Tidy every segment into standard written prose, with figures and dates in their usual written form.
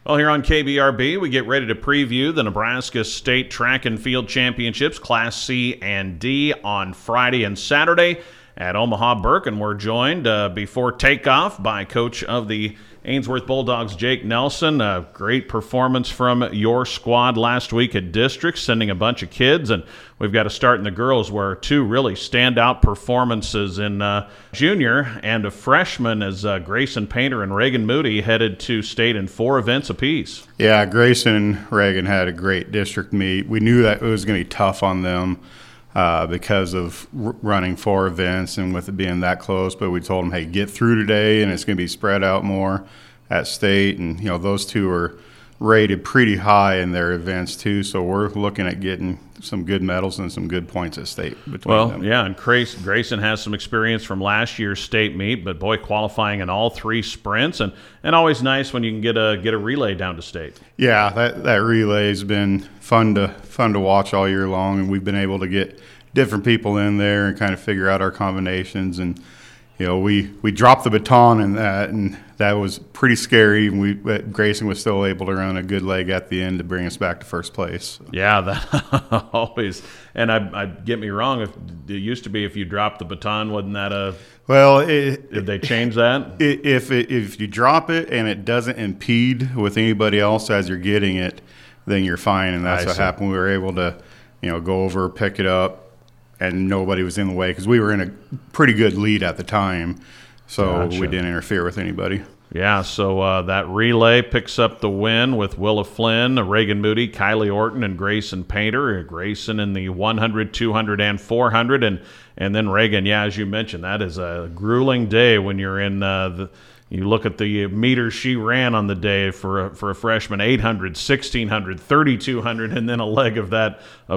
Well, here on KBRB, we get ready to preview the Nebraska State Track and Field Championships, Class C and D, on Friday and Saturday at Omaha Burke. And we're joined before takeoff by coach of the Ainsworth Bulldogs, Jake Nelson. A great performance from your squad last week at District, sending a bunch of kids. And we've got to start in the girls, where two really standout performances in junior and a freshman as Grayson Painter and Reagan Moody headed to state in 4 events apiece. Yeah, Grayson and Reagan had a great district meet. We knew that it was going to be tough on them because of running 4 events and with it being that close. But we told them, hey, get through today, and it's going to be spread out more at state. And, those two are rated pretty high in their events too. So we're looking at getting some good medals and some good points at state between them. Yeah, and Grayson has some experience from last year's state meet, but boy, qualifying in all 3 sprints, and always nice when you can get a relay down to state. Yeah, that relay has been fun to watch all year long, and we've been able to get different people in there and kind of figure out our combinations. And we dropped the baton in that, and that was pretty scary. And Grayson was still able to run a good leg at the end to bring us back to first place. Yeah, that always. And I get me wrong, if it used to be if you dropped the baton, wasn't that a? Well, did they change that? If you drop it and it doesn't impede with anybody else as you're getting it, then you're fine. And that's what happened. We were able to, go over, pick it up, and nobody was in the way because we were in a pretty good lead at the time, so we didn't interfere with anybody. Yeah, so that relay picks up the win with Willa Flynn, Reagan Moody, Kylie Orton, and Grayson Painter. Grayson in the 100, 200, and 400, and then Reagan, as you mentioned, that is a grueling day when you're in you look at the meters she ran on the day for a freshman: 800, 1600, 3200, and then a leg of that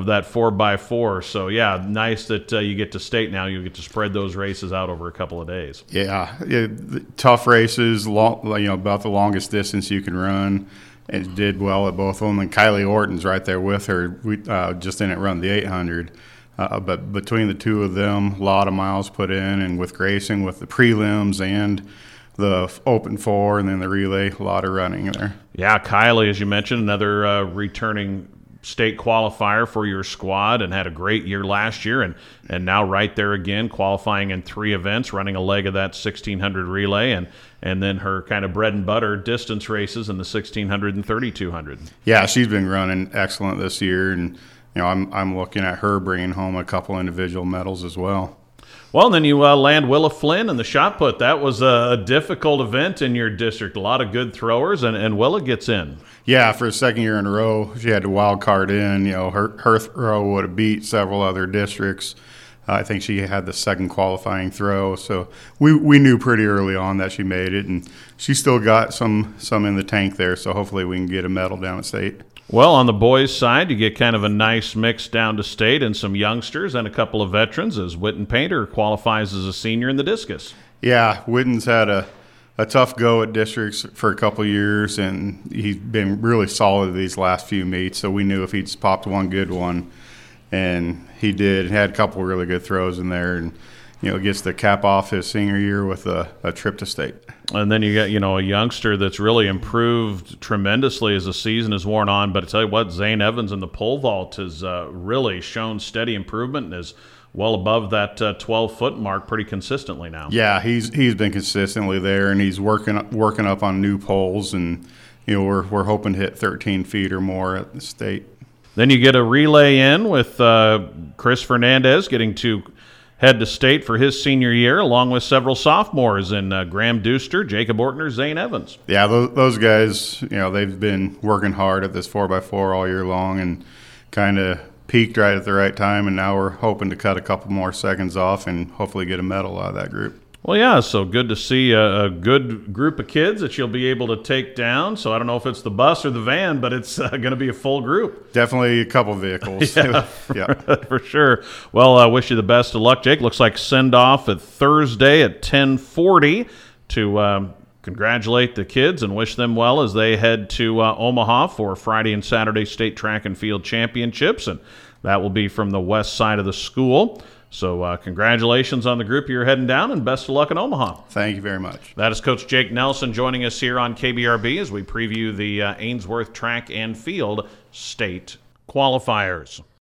4x4. So nice that you get to state now. You get to spread those races out over a couple of days. Yeah, tough races, about the longest distance you can run. And did well at both of them. And Kylie Orton's right there with her. We just didn't run the 800. But between the two of them, a lot of miles put in. And with Grayson, with the prelims and the open 4 and then the relay, a lot of running there. Yeah, Kylie, as you mentioned, another returning state qualifier for your squad, and had a great year last year, and now right there again, qualifying in 3 events, running a leg of that 1600 relay, and then her kind of bread and butter distance races in the 1600 and 3200. Yeah, she's been running excellent this year, and I'm looking at her bringing home a couple individual medals as well. Well, and then you land Willa Flynn in the shot put. That was a difficult event in your district. A lot of good throwers, and Willa gets in. Yeah, for a second year in a row, she had to wild card in. Her throw would have beat several other districts. I think she had the second qualifying throw. So we knew pretty early on that she made it, and she still got some in the tank there. So hopefully we can get a medal down at state. Well, on the boys' side, you get kind of a nice mix down to state and some youngsters and a couple of veterans, as Witten Painter qualifies as a senior in the discus. Yeah, Witten's had a tough go at districts for a couple of years, and he's been really solid these last few meets, so we knew if he'd popped one good one, and he did. He had a couple of really good throws in there, and gets to cap off his senior year with a trip to state. And then you got, a youngster that's really improved tremendously as the season has worn on. But I tell you what, Zane Evans in the pole vault has really shown steady improvement and is well above that 12-foot mark pretty consistently now. Yeah, he's been consistently there, and he's working up on new poles, and we're hoping to hit 13 feet or more at the state. Then you get a relay in with Chris Fernandez getting to head to state for his senior year, along with several sophomores in Graham Deuster, Jacob Ortner, Zane Evans. Yeah, those guys, they've been working hard at this 4x4 all year long and kind of peaked right at the right time, and now we're hoping to cut a couple more seconds off and hopefully get a medal out of that group. Well, yeah, so good to see a good group of kids that you'll be able to take down. So I don't know if it's the bus or the van, but it's going to be a full group. Definitely a couple vehicles. Yeah, for sure. Well, I wish you the best of luck, Jake. Looks like send-off at Thursday at 10:40 to congratulate the kids and wish them well as they head to Omaha for Friday and Saturday state track and field championships, and that will be from the west side of the school. So congratulations on the group you're heading down, and best of luck in Omaha. Thank you very much. That is Coach Jake Nelson joining us here on KBRB as we preview the Ainsworth Track and Field State qualifiers.